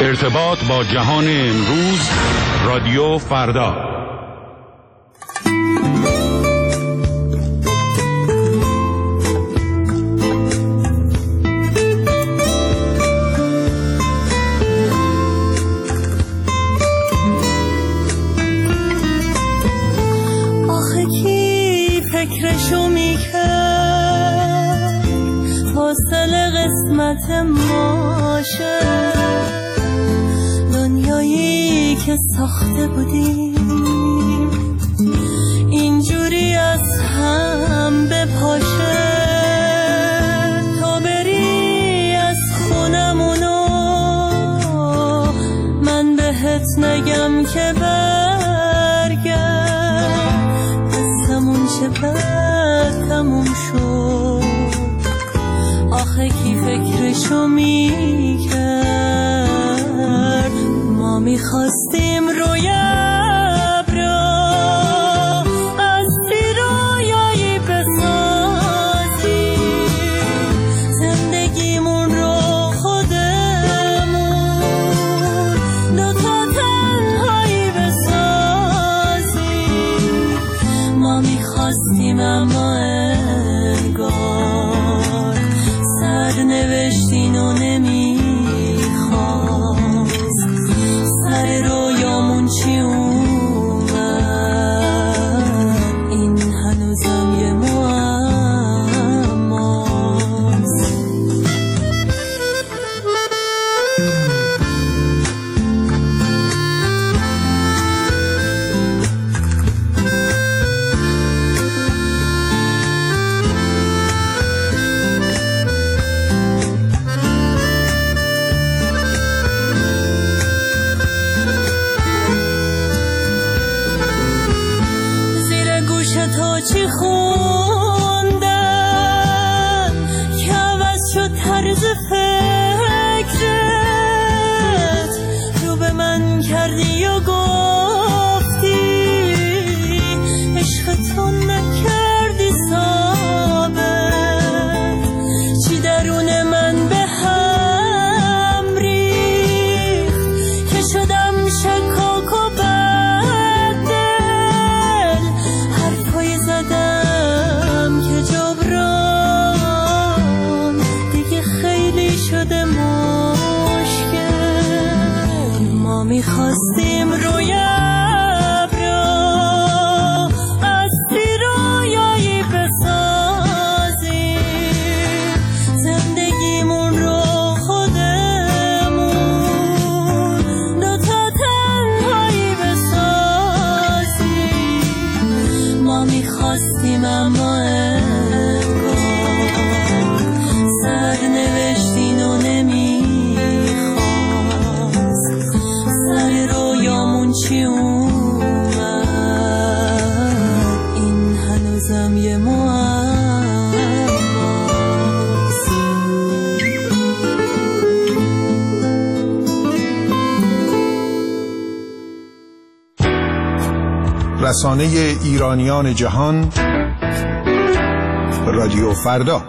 ارتباط با جهان امروز، رادیو فردا. آخه کی فکرشو میکرد فاصله قسمت ماشه، دنیایی که ساخته بودیم اینجوری از هم بپاشه. تا بری از خونمونو من بهت نگم که برگرد، قصمون چه بد تموم شد. آخه کی فکرشو میکرد ما میخواستیم روی ابرا از زیرایایی بسازیم، زندگیمون رو خودمون دوتا تنهایی بسازیم. ما میخواستیم اما انگار سرنوشتین و نمیخواست. سر رویامون چی اومد این هنوزم یه معماست. تو چی خوندن که عوض شد طرز فکرت، رو به من کردی و گفتی عشق تو نکردی ثابت. چی درون من به هم ریخت که شدم شکاک و زدم که جبران دیگه خیلی شده مشکل. ما میخواستیم روی ابرا از زیرایایی بسازیم، زندگیمون رو خودمون دوتا تنهایی بسازیم. ما میخواستیم اما انگار سرنوشتین و نمیخواست. سر رویامون چی اومد این هنوزم یه معماست. رسانه ایرانیان جهان، رادیو فردا.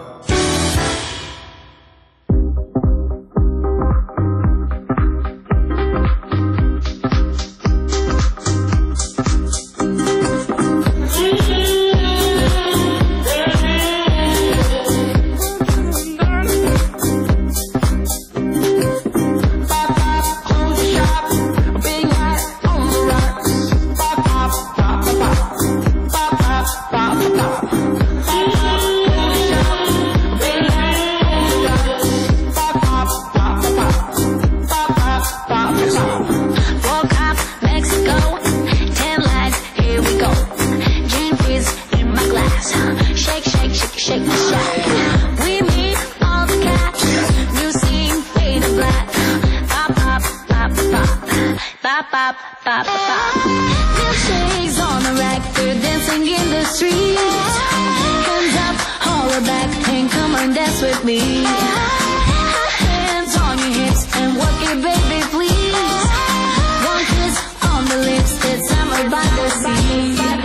Milkshakes on the rack, they're dancing in the street. Hands up, holler back, and come and dance with me. Hands on your hips and work it, baby, please. One kiss on the lips, it's summer by the sea.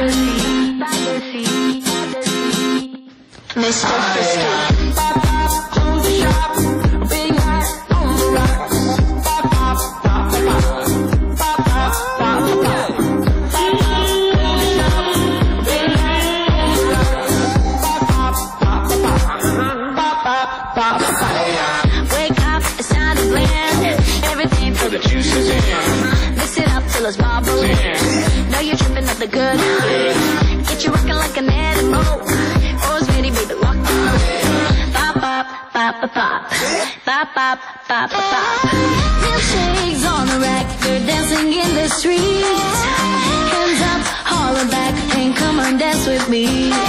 Mr. Frisky. Pop, pop, close the shop. Big night on the rocks. Pop, pop. got the good. Get you rockin' like an animal. Always ready, baby, lock on. Bop, bop, bop, bop, bop. Bop, bop, bop, bop, bop. Milkshakes on the rack, they're dancing in the streets. Hands up, holler back, and come on, dance with me.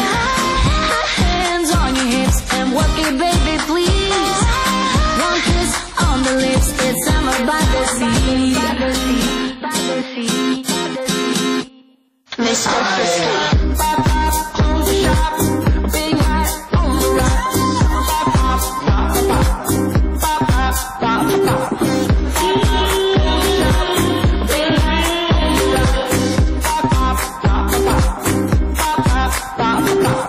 Hands on your hips, and work it, baby, please. One kiss on the lips, it's summer by the sea. Mr. Frisky. Pop, pop, close the shop. Big hat on the rock. Pop, pop, pop, pop. Pop, pop, pop, pop. Big hat on the rock. Pop, pop, pop, pop. Pop, pop, pop, pop.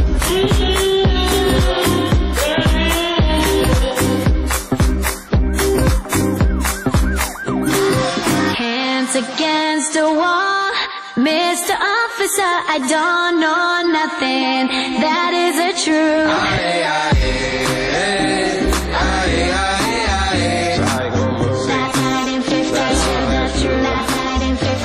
Hands against the wall, Mr. Officer, I don't know nothing. That is a truth. That night in 50, that's true. That night in 50.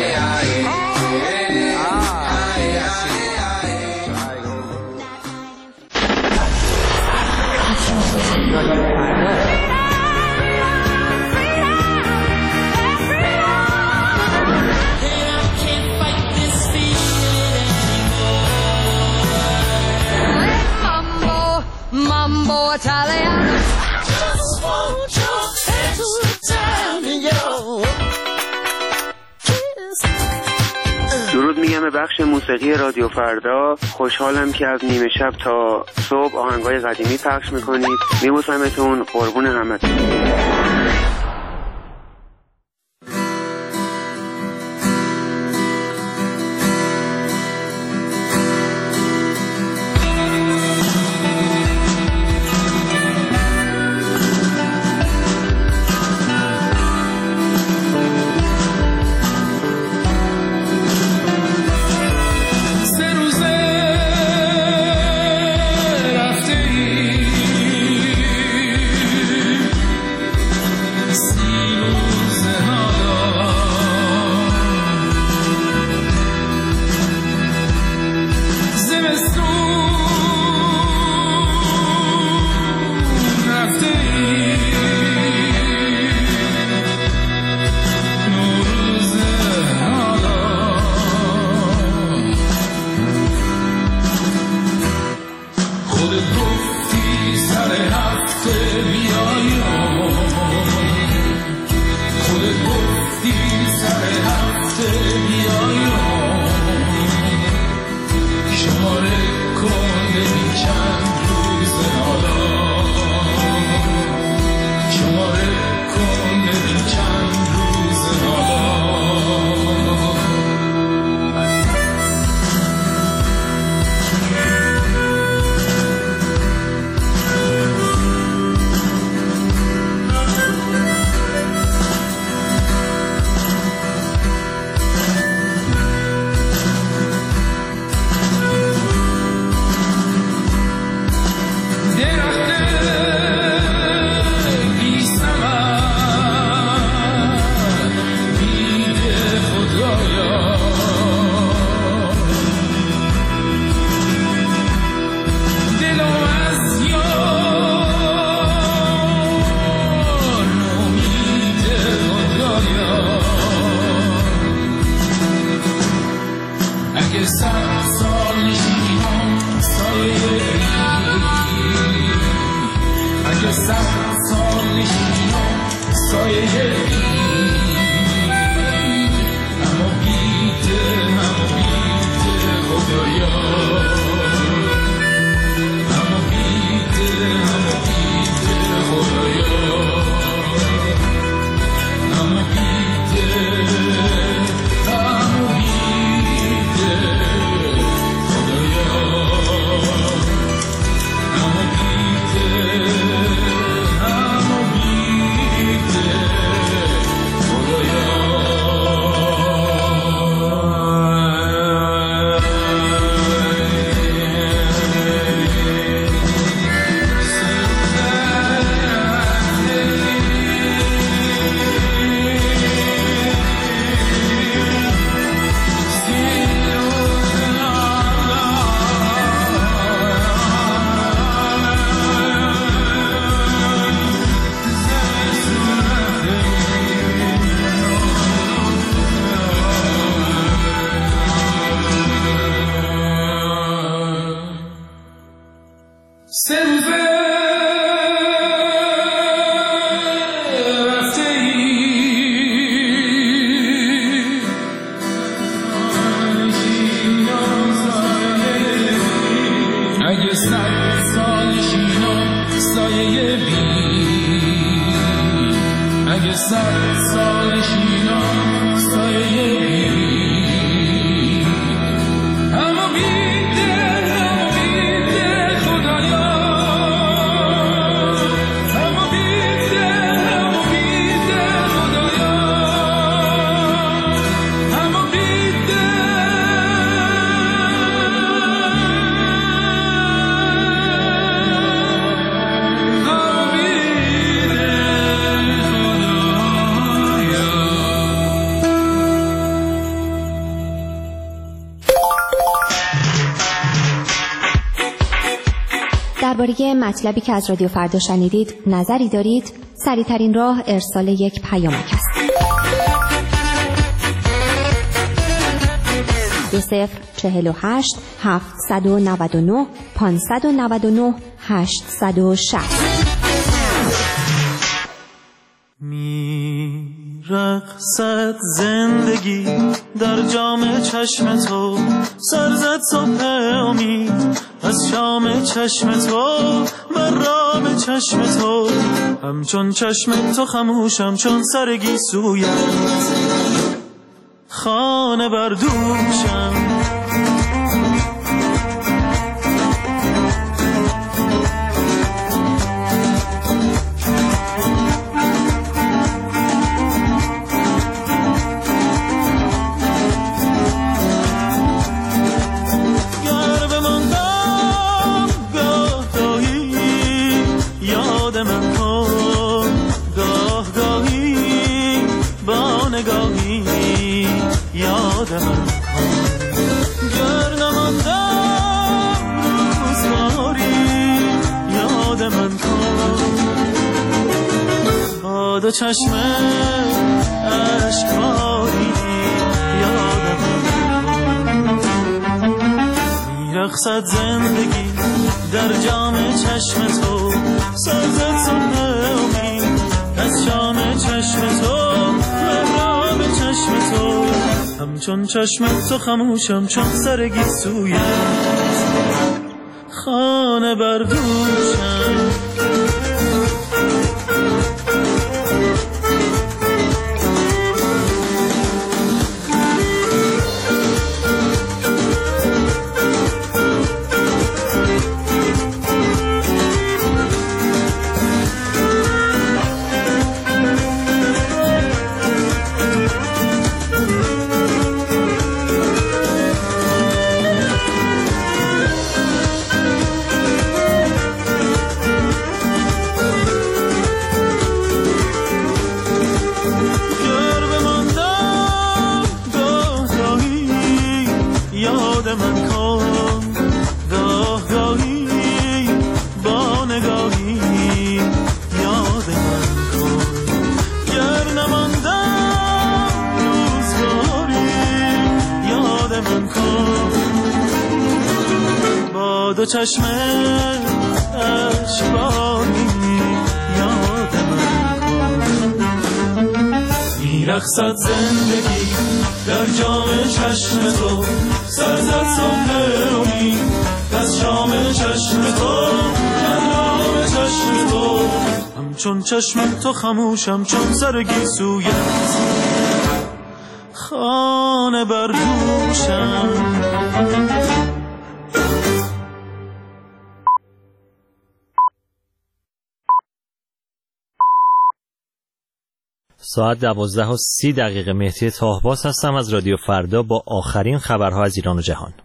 Mambo Italiano. Just want your درود میگم به بخش موسیقی رادیو فردا. خوشحالم که از نیمه شب تا صبح آهنگای قدیمی پخش میکنید. میبوسمتون، قربون همتون. سنگ سال شیران سایه درباره مطلبی که از رادیو فردا شنیدید نظری دارید؟ سریع‌ترین راه ارسال یک پیامک است. 2048 799 599 860. میرقصد زندگی در جام چشم تو، سرزد صبح امید از شام چشم تو، مرام چشم تو، همچون چشم تو خموشم چون سر گیسویت، خانه بردوشم. دو چشم اشکباری یادم میرقصد زندگی در جام چشم تو، سرزد صبح امید از شام چشم تو، مرام چشم تو، همچون چشم تو خموشم چون سر گیسویت، خانه بردوشم. دو چشم اشکباری یادم میرقصد زندگی در جام چشم تو، سرزد صبح امید از شام چشم تو، مرام چشم تو، همچون چشم تو خموشم چون سر گیسویت، خانه بردوشم. ساعت 12:30 مهدی طاهباز هستم از رادیو فردا با آخرین خبرها از ایران و جهان.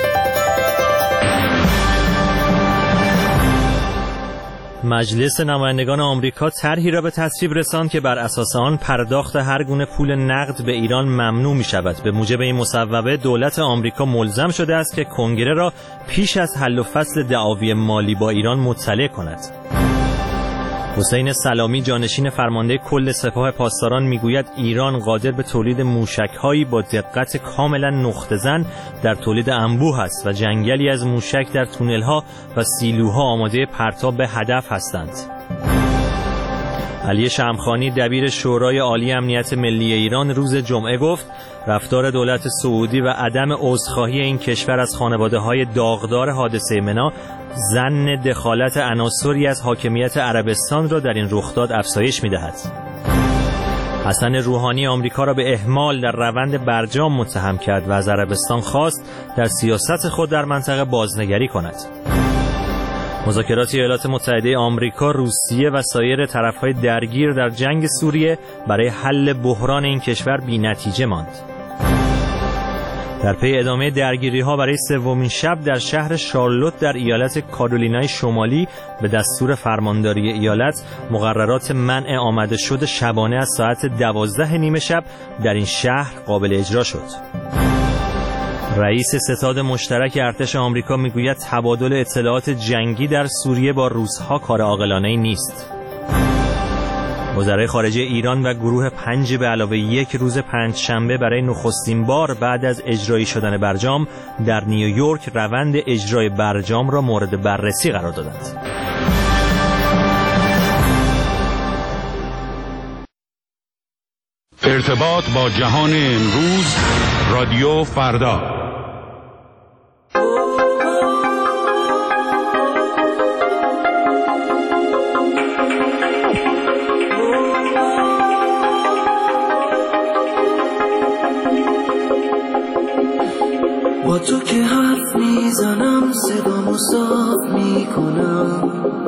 مجلس نمایندگان آمریکا طرحی را به تصویب رساند که بر اساس آن پرداخت هر گونه پول نقد به ایران ممنوع می شود. به موجب این مصوبه دولت آمریکا ملزم شده است که کنگره را پیش از حل و فصل دعاوی مالی با ایران مطلع کند. حسین سلامی جانشین فرمانده کل سپاه پاسداران میگوید ایران قادر به تولید موشک‌هایی با دقت کاملا نقطه‌زن در تولید انبوه است و جنگلی از موشک در تونل‌ها و سیلوها آماده پرتاب به هدف هستند. علی شمخانی دبیر شورای عالی امنیت ملی ایران روز جمعه گفت رفتار دولت سعودی و عدم عذرخواهی این کشور از خانواده‌های داغدار حادثه منا ظن دخالت عناصری از حاکمیت عربستان را در این رخداد افزایش می‌دهد. حسن روحانی آمریکا را به اهمال در روند برجام متهم کرد و از عربستان خواست در سیاست خود در منطقه بازنگری کند. مذاکرات ایالات متحده آمریکا، روسیه و سایر طرف‌های درگیر در جنگ سوریه برای حل بحران این کشور بی‌نتیجه ماند. در پی ادامه درگیری‌ها برای سومین شب در شهر شارلوت در ایالت کارولینای شمالی به دستور فرمانداری ایالت مقررات منع آمده شد شبانه از ساعت 12 نیمه شب در این شهر قابل اجرا شد. رئیس ستاد مشترک ارتش آمریکا میگوید تبادل اطلاعات جنگی در سوریه با روس‌ها کار عاقلانه‌ای نیست. وزرای خارجه ایران و گروه 5 به علاوه 1 روز پنجشنبه برای نخستین بار بعد از اجرایی شدن برجام در نیویورک روند اجرای برجام را مورد بررسی قرار دادند. ارتباط با جهان امروز، رادیو فردا. با تو که حرف میزنم صدامو صاف میکنم،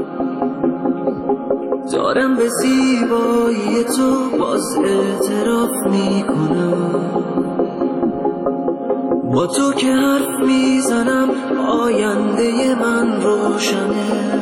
دارم به زیبایی تو باز اعتراف میکنم. با تو که حرف میزنم آینده من روشنه،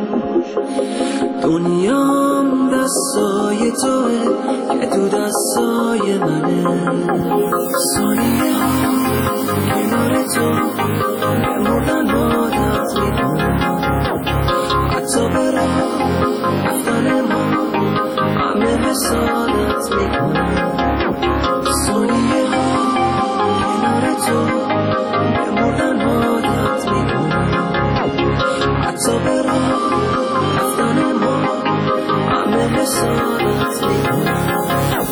دنیام دستای توه که تو دستای منه. ثانیه ها کنار تو بمردن عادت میکنم، حتی به راه رفتن ما همه حسادت میکنم. ثانیه ها کنار تو بمردن عادت میکنم، حتی به راه رفتن ما همه حسادت میکنم.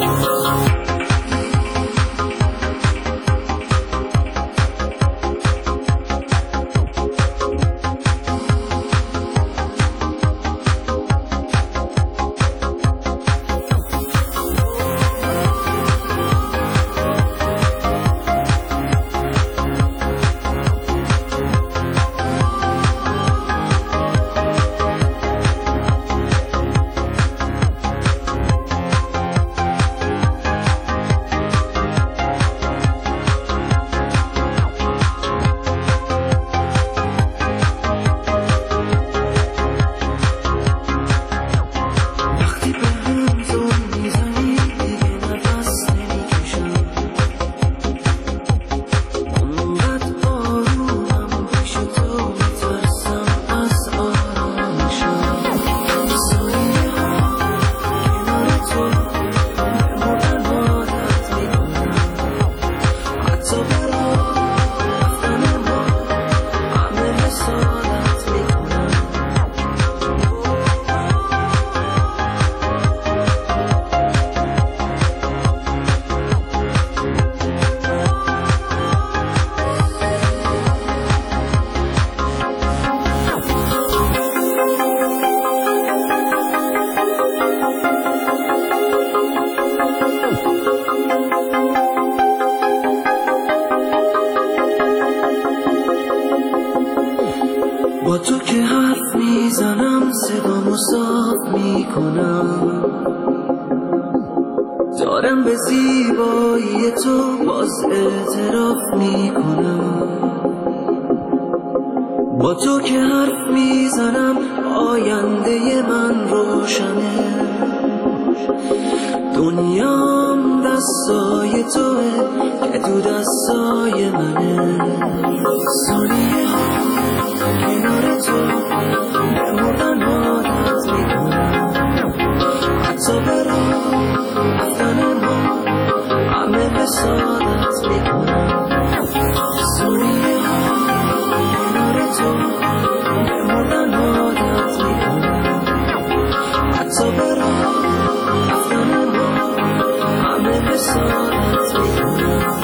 با تو که حرف میزنم صدامو صاف میکنم، دارم به زیبایی تو باز اعتراف میکنم. با تو که حرف میزنم آینده من روشنه، دنیام دستای توه که تو دستای منه. ثانیه ها کنار تو بمردن عادت میکنم، حتی به راه رفتن ما همه حسادت میکنم. ثانیه ها کنار تو بمردن عادت میکنم، حتی به راه رفتن ما همه حسادت میکنم.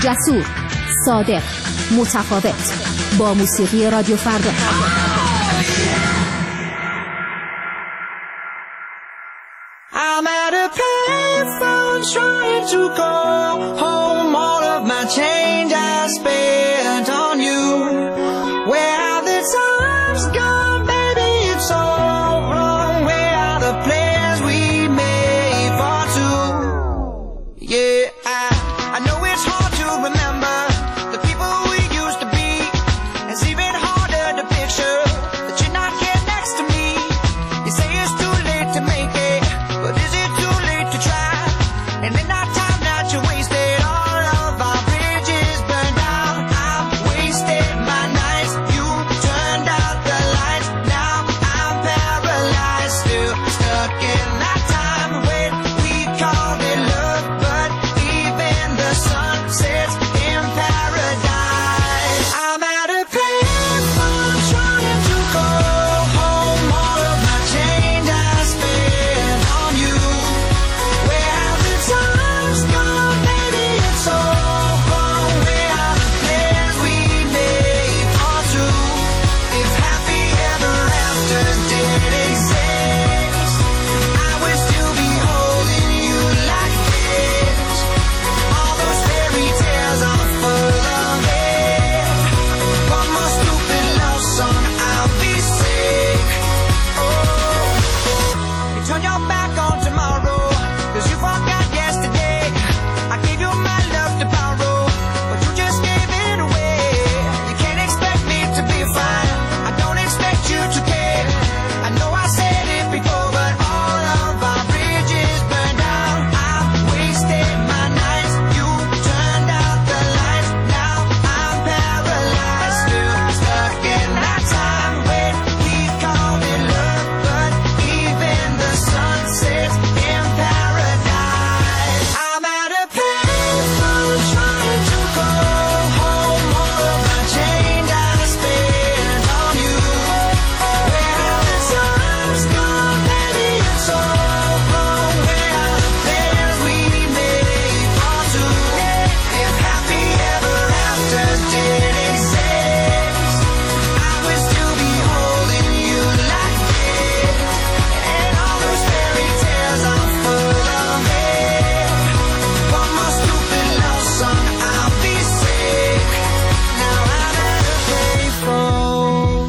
جسور، صادق، متفاوت، با موسیقی رادیو فردا. I'm at a payphone trying to call home. All of my change I spent on you. Where have the times gone, baby? It's all wrong. Where are the plans we made for two? Yeah, I know it's hard to remember the people we used to be. It's even harder to picture that you're not here next to me. You say it's too late to make it, but is it too late to try? And in our time that you wasted, all of our bridges burned down. I've wasted my nights, you turned out the lights. Now I'm paralyzed, still stuck in that time when we called it love. But even the sun sets in paradise. I'm at a payphone trying to call home. All of my change I spent on you. Where have the times gone, baby? It's all wrong. Where are the plans we made for two? If happy ever after did exist, I would still be holding you like this. All those fairy tales are full of it. One more stupid love song, I'll be sick. Oh, you turn your back on tomorrow, 'cause you forgot yesterday. I gave you my love to borrow, but you just gave it away. You can't expect me to be fine, I don't expect you to care. I know I said it before, but all of our bridges burned down. I've wasted my nights, you turned out the lights. Now I'm paralyzed, still stuck in that time when we called it love. But even the sun sets in paradise. I'm at a payphone trying to call home. All of my change I spent on you. Where have the times gone, baby? It's all wrong. Where are the plans we made for two? If happy ever after did exist, I would still be holding you like this. And all those fairy tales are full of it. One more stupid love song, I'll be sick. Now I'm at a payphone.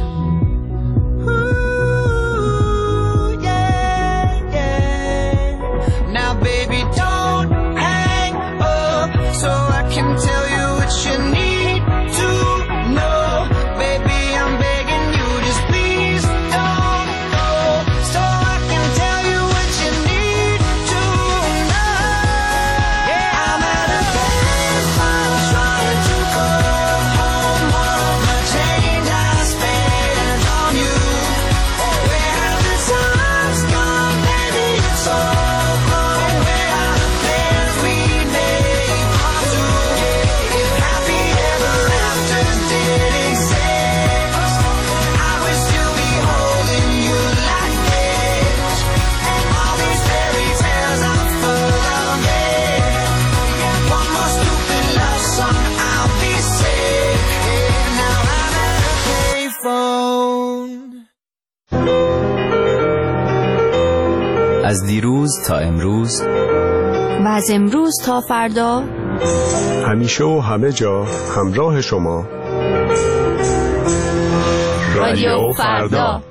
Ooh, yeah, yeah. Now baby, don't hang up so I can tell you what you need to know. Baby, I'm begging you, just please don't go, so I can tell you what you need to know. Yeah, I'm at a payphone trying to call home. All of my change I spent on you. Where have the times gone, baby? It's all wrong. Where are the plans we made for two? If happy ever after did exist, I would still be holding you like this. And all these fairy tales are full of it. One more stupid love song, I'll be sick. Now I'm at a payphone. از دیروز تا امروز و از امروز تا فردا همیشه و همه جا همراه شما رادیو فردا.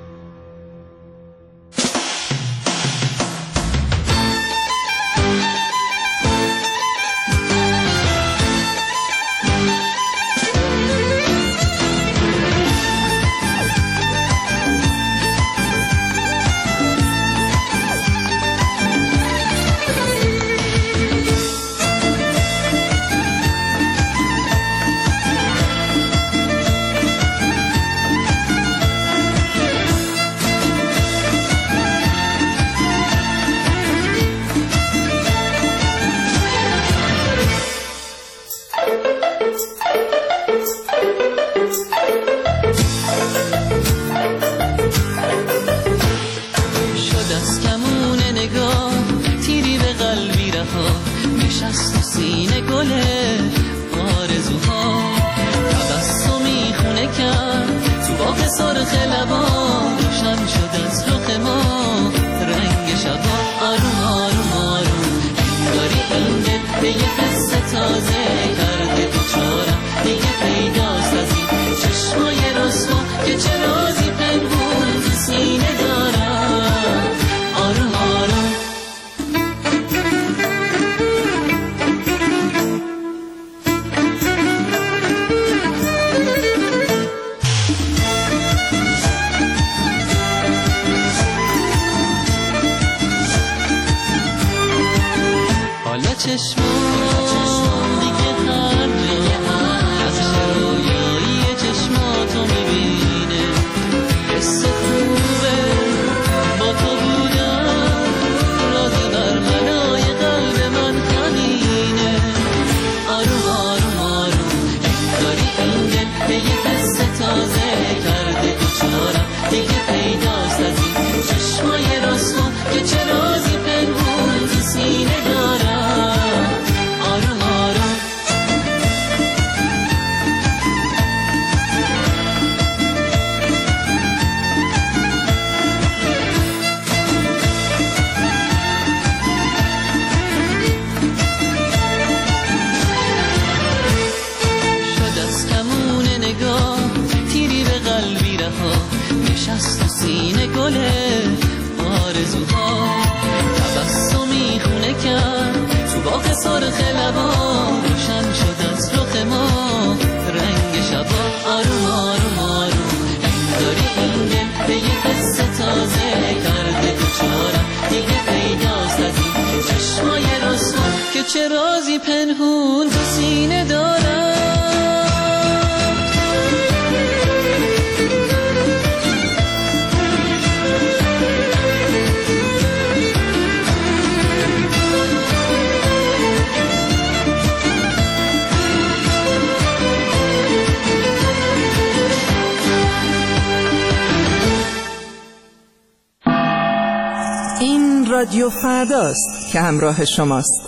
نشست و سینه گله آرزوها تبسمی خونه کرد تو باغ سرخ لبا روشن شد از رخ ما رنگ شبا آروم آروم آروم انگاری این دل به یه قصه تازه کرده بچارم دیگه پیداست از این چشمای رسوا که چه رازی پنهون تو سینه دارم. این رادیو فرداست که همراه شماست.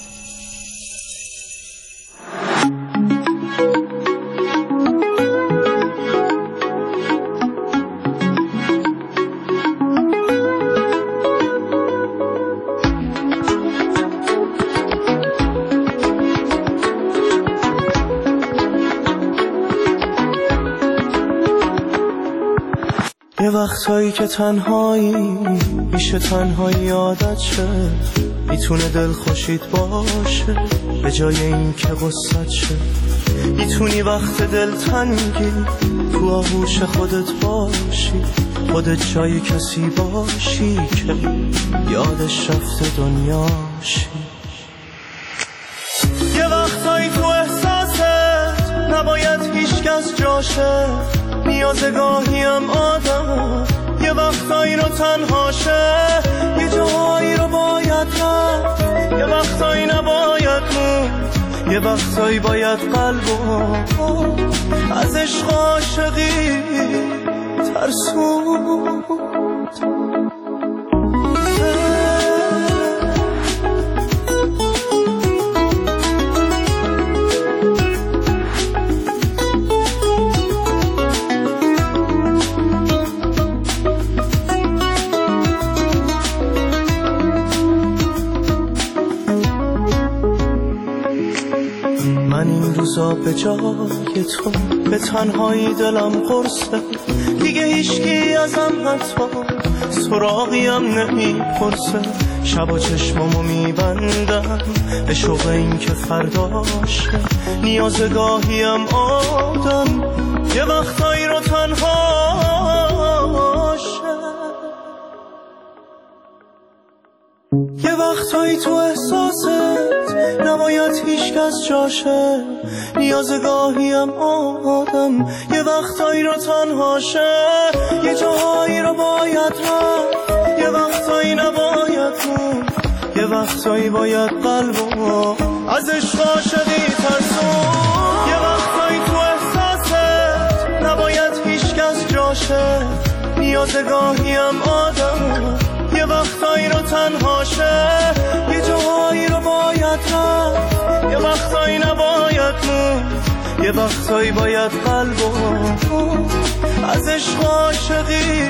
یه وقتایی که تنهایی میشه تنهایی عادت شه، میتونه دل خوشید باشه به جای این که غصت شه. میتونی وقت دل تنگی تو آغوش خودت باشی، خودت جای کسی باشی که یادش رفته دنیاشی. یه وقتایی تو احساست نباید هیچکس جاشه، نیازگاهیم آدم یه وقتایی رو تنهاشه، یه جایی رو باید رفت، یه وقتایی نباید موند، یه وقتایی باید قلبو از عشق عاشقی ترسوند. به جای تو به تنهایی دلم قرصه، دیگه هیچکی ازم حتی سراغیم نمیپرسه. شب و چشمامو میبندم به شوق این که فرداشه، نیازگاهیم آدم یه وقتایی رو تنهاشه. یه وقتایی تو احساست نباید هیچ کس جاشه، نیازگاهیم آدم یه وقتایی رو تنهاشه، یه جایی رو باید رفت، یه وقتایی نباید موند، یه وقتایی باید قلبو از عشق عاشقی ترسون. یه وقتایی تو احساست نباید هیچ کس جاشه، نیازگاهیم آدم یه وقتایی رو تنهاشه، یه جایی رو باید رفت، یه وقتایی نباید موند، یه وقتایی باید قلبو از عشق عاشقی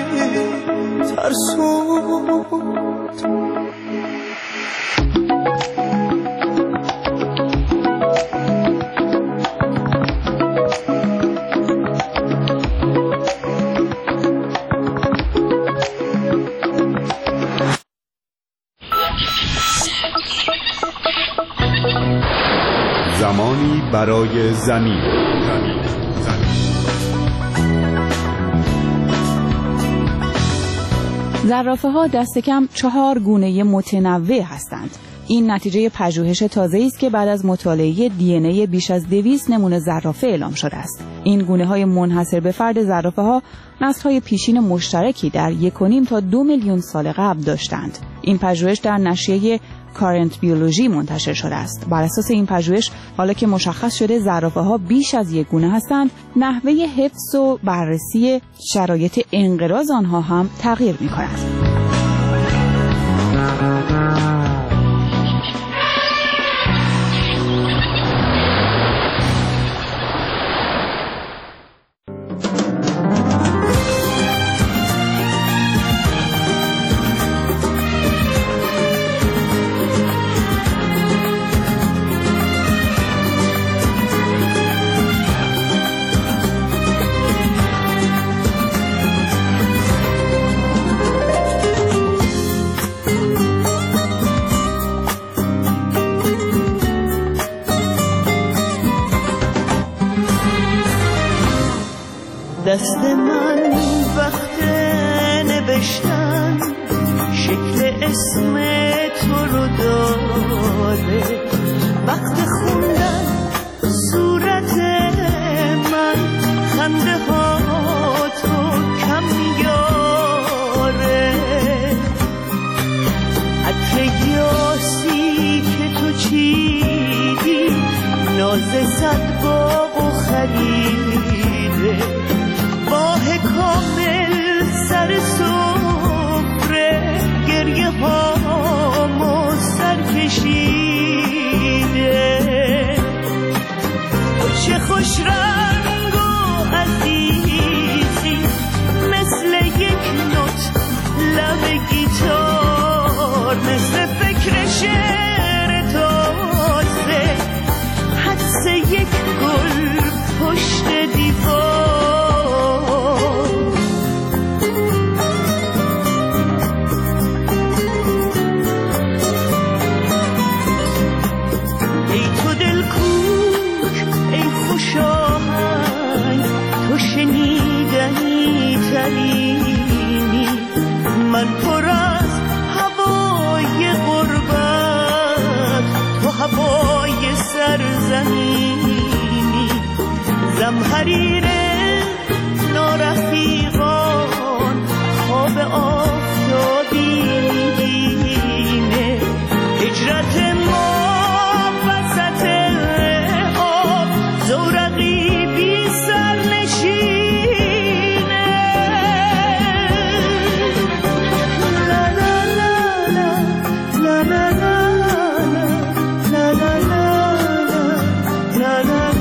ترسوند. زمانی برای زمین. زرافه‌ها دست کم 4 گونه متنوع هستند. این نتیجه پژوهش تازه‌ای است که بعد از مطالعه دی&ای بیش از 200 نمونه زرافه اعلام شده است. این گونه‌های منحصر به فرد زرافه‌ها نسل‌های پیشین مشترکی در 1.5 تا 2 میلیون سال قبل داشتند. این پژوهش در نشریه کارنت بیولوژی منتشر شده است. بر اساس این پژوهش حالا که مشخص شده زرافه‌ها بیش از یک گونه هستند، نحوه حفظ و بررسی شرایط انقراض آنها هم تغییر می‌کند. دست من وقت نوشتن شکل اسم تو رو داره، وقت خوندن صورت من خنده ها تو کم میاره، عطر یاسی که تو چیدی ناز صد باغ و خریده، ماه کامل سر سفره گریه هامو سر کشیده، چه خوش رنگ و عزیزی مثل یک نوت لب گیتار، مثل فکر شعر تازه حدس یک گل پشت دیوار. ای تو دلکوک ای خوش آهنگ، تو شنیدنی ترینی، من پر از هوای غربت، تو هوای سرزمینی، زمحریر نارفیقان خواب آفتابی میبینه، هجرت ما وسط آب زورقی بی سر نشینه، لا لا لا لا لا لا لا لا لا لا لا.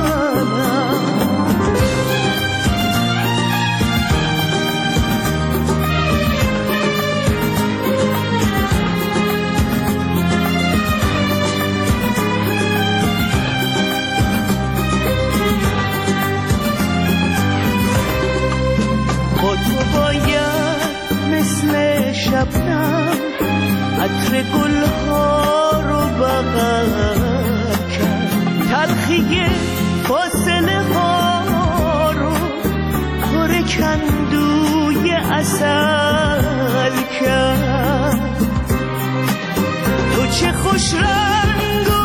شبنم عطر گلها رو بغل کرد، تلخی فاصله ها رو پر کندوی عسل کرد، تو چه خوش رنگ و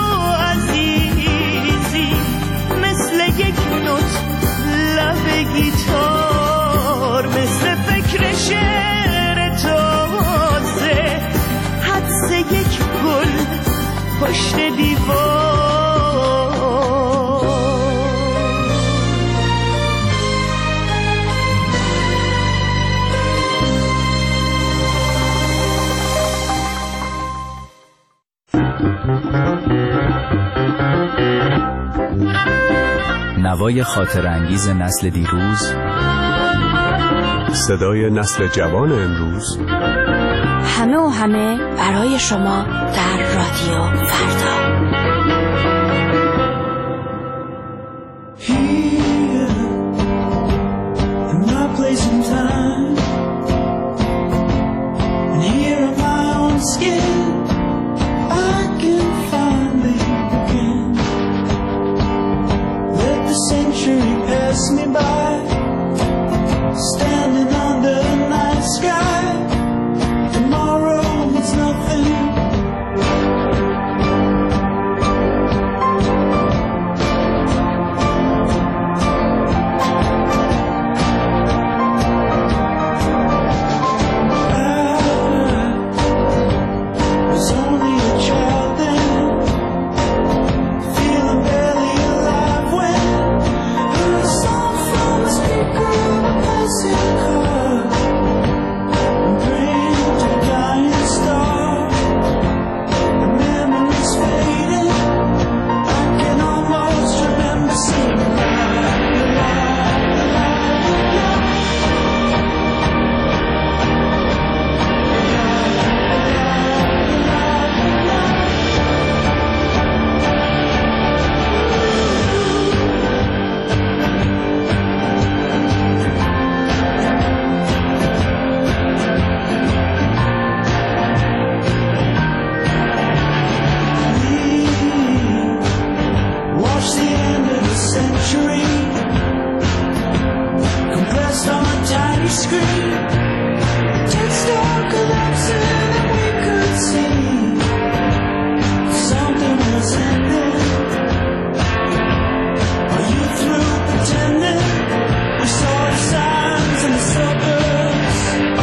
عزیزی مثل یک نوت لب گیتار، مثل فکر شعر تازه حدس یک گل پشت دیوار. نوای خاطر انگیز نسل دیروز، صدای نسل جوان امروز، همه و همه برای شما در رادیو فردا. screen. Dead star collapsing and we could see something was ending. Are you through pretending? We saw the signs in the suburbs.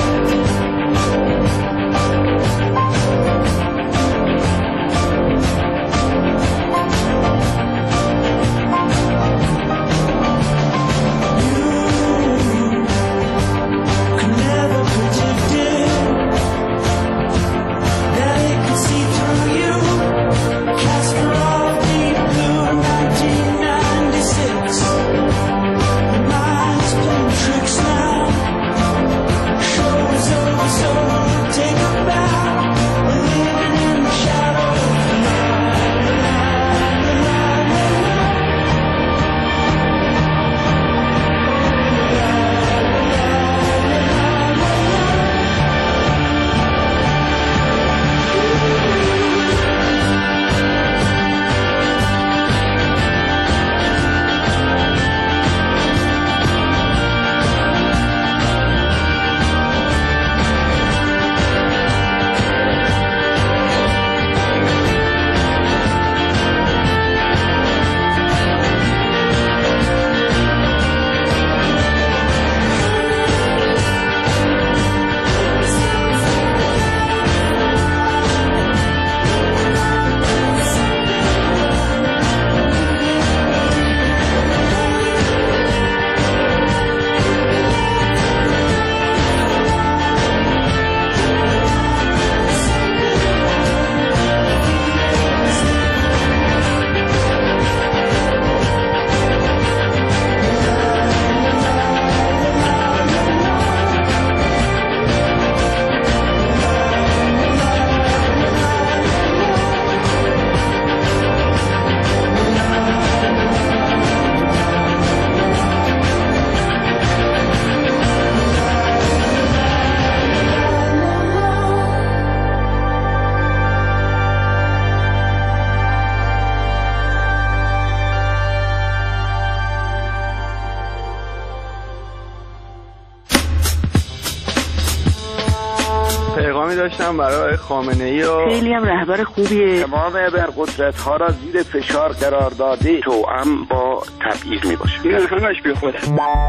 داشتم برای خامنه‌ای و خیلی هم رهبر خوبیه. تمام ابرقدرت‌ها را زیر فشار قرار داده، توأم با تبعیض میباشه. این همش بی خوده.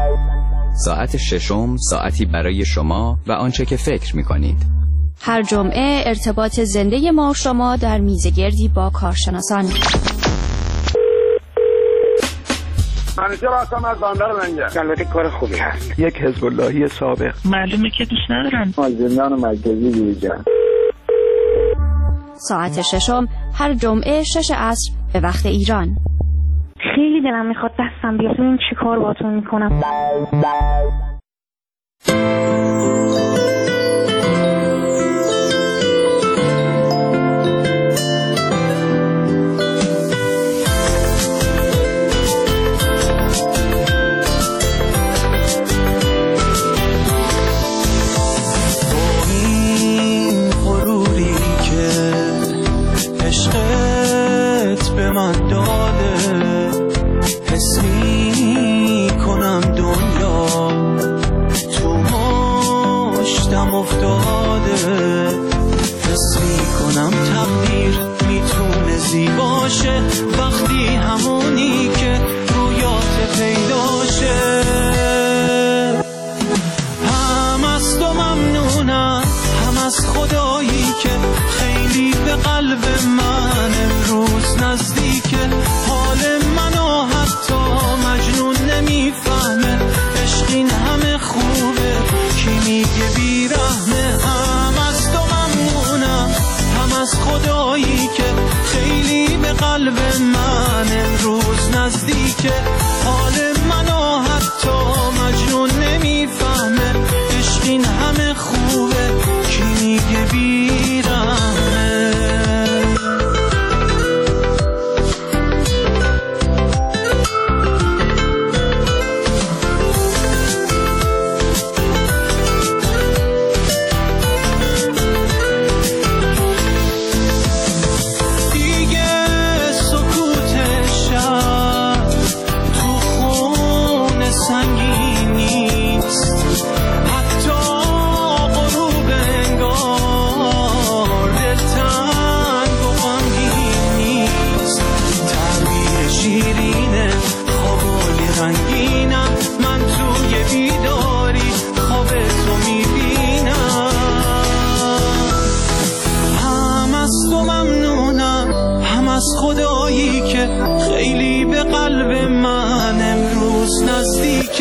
ساعت ششم، ساعتی برای شما و آنچه که فکر میکنید. هر جمعه ارتباط زنده ما و شما در میزگردی با کارشناسان. منیجر هستم از بندر لنگر. البته کار خوبی هست. یک حزب اللهی سابق. معلومه که دوست ندارم. زندان مرکزی بیرجان. ساعت ششم هر جمعه 6 عصر به وقت ایران. خیلی دلم میخواد دستم بیاد ببین چی کار باهاتون میکنم. وقتی همونی که رویات پیداشه هم از تو ممنونم، هم از خدایی که خیلی به قلب من امروز نزدیکه. حال منو حتی مجنون نمیفهمه، عشق این همه خوبه کی میگه بیرحمه. هم از تو ممنونم، هم از خدایی که خیلی به قلب من امروز نزدیکه. حال منو حتی مجنون نمیفهمه، عشق این همه خوبه کی میگه بیرحمه.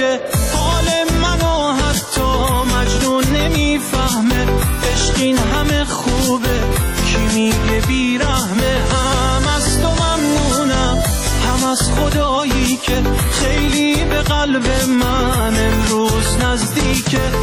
که حال منو حتی مجنون نمیفهمه. عشق این همه خوبه کی میگه بیرحمه. هم از تو ممنونم هم از خدایی که خیلی به قلب من امروز نزدیکه.